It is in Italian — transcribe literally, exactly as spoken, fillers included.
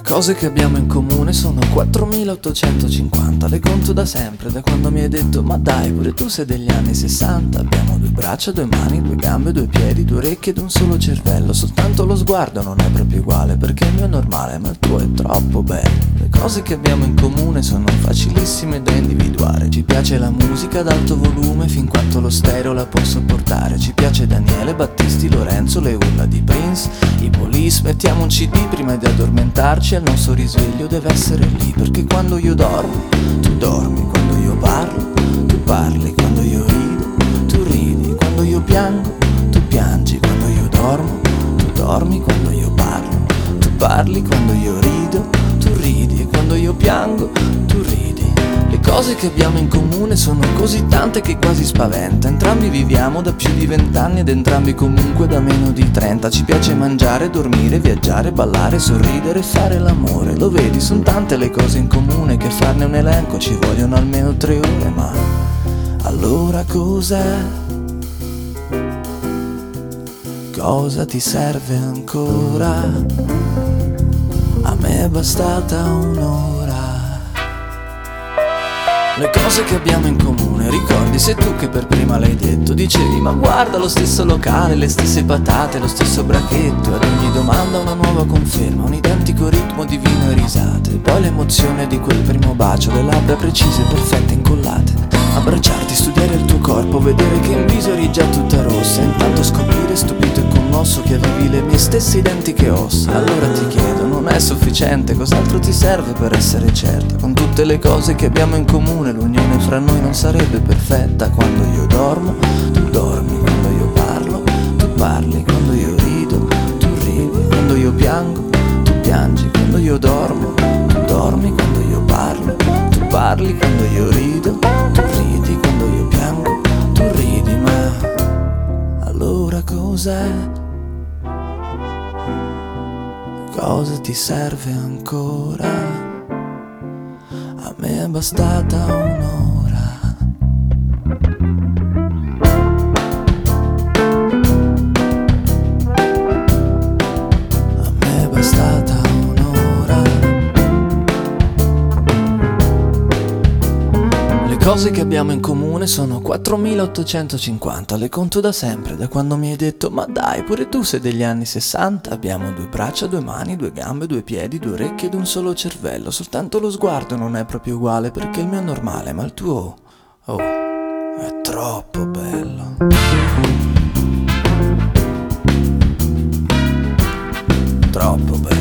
cose che abbiamo in comune sono quattromilaottocentocinquanta. Le conto da sempre, da quando mi hai detto ma dai, pure tu sei degli anni sessanta. Abbiamo due braccia, due mani, due gambe, due piedi, due orecchie ed un solo cervello. Soltanto lo sguardo non è proprio uguale, perché il mio è normale ma il tuo è troppo bello. Le cose che abbiamo in comune sono facilissime da individuare. Ci piace la musica ad alto volume fin quanto lo stereo la può sopportare. Ci piace Daniele, Battisti, Lorenzo, le urla di Prince, i Police. Mettiamo un cd prima di addormentarci, il nostro risveglio deve essere lì, perché quando io dormo, tu dormi, quando io parlo, tu parli, quando io rido, tu ridi, quando io piango, tu piangi, quando io dormo, tu dormi, quando io parlo, tu parli, quando io rido, tu ridi, quando io piango, tu ridi. Le cose che abbiamo in comune sono così tante che quasi spaventa. Entrambi viviamo da più di vent'anni ed entrambi comunque da meno di trenta. Ci piace mangiare, dormire, viaggiare, ballare, sorridere e fare l'amore. Lo vedi, sono tante le cose in comune che farne un elenco ci vogliono almeno tre ore. Ma allora cos'è? Cosa ti serve ancora? A me è bastata un'ora. Le cose che abbiamo in comune, ricordi, sei tu che per prima l'hai detto. Dicevi ma guarda lo stesso locale, le stesse patate, lo stesso brachetto. Ad ogni domanda una nuova conferma, un identico ritmo di vino e risate. Poi l'emozione di quel primo bacio, le labbra precise, perfette, incollate. Abbracciarti, studiare il tuo corpo, vedere che in viso eri già tutta rossa. Intanto scoprire stupito e commosso che avevi le mie stesse identiche ossa. Allora ti chiedo, non è sufficiente, cos'altro ti serve per essere certa? Con tutte le cose che abbiamo in comune, l'unione fra noi non sarebbe perfetta. Quando io dormo, tu dormi, quando io parlo, tu parli, quando io rido, tu ridi, quando io piango, tu piangi, quando io dormo, tu dormi, quando io parlo, tu parli, quando io rido, tu ridi, quando io piango, tu ridi. Ma allora cos'è? Cosa ti serve ancora? A me è bastata un'ora. A me è bastata un'ora. Le cose che abbiamo in comune sono quattromilaottocentocinquanta. Le conto da sempre, da quando mi hai detto ma dai, pure tu sei degli anni sessanta. Abbiamo due braccia, due mani, due gambe, due piedi, due orecchie ed un solo cervello. Soltanto lo sguardo non è proprio uguale, perché il mio è normale ma il tuo, oh, è troppo bello. Troppo bello.